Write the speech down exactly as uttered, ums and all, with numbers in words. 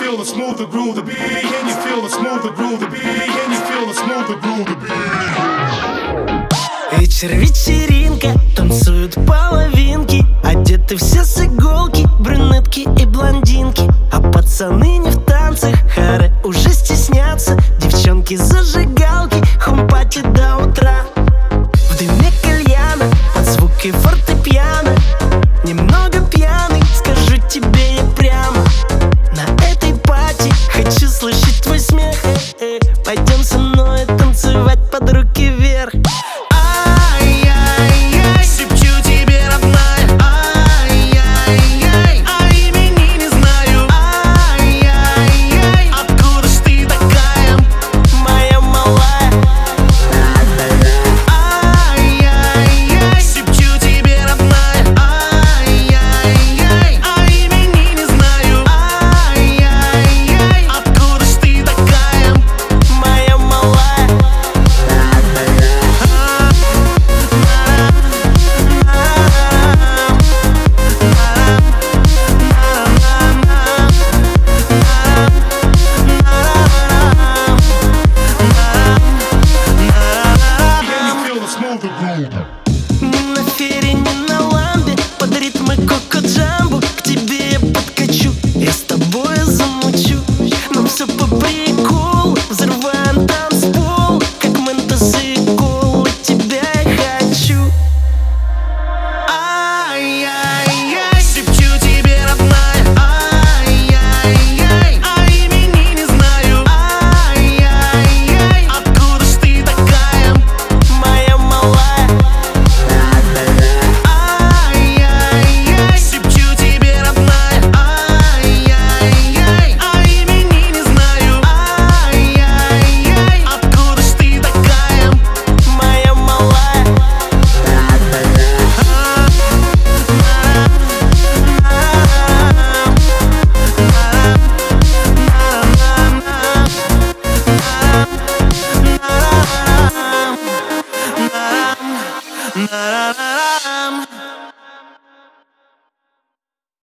feel the smooth, the groove, the beat? Can you feel the smooth, the groove, the beat? Can you feel the smooth, the groove, the beat? Вечер, вечеринка, танцуют половинки, одеты все с иголки, брюнетки и блондинки. А пацаны не в танцах, харе уже стеснятся. Девчонки зажигалки, хум-пати до утра. В дыме кальяна, под звуки фортепиано. Немного пьяный, скажу тебе я прямо. На этой пати хочу слышать твой смех. Пойдем со мной танцевать под руку.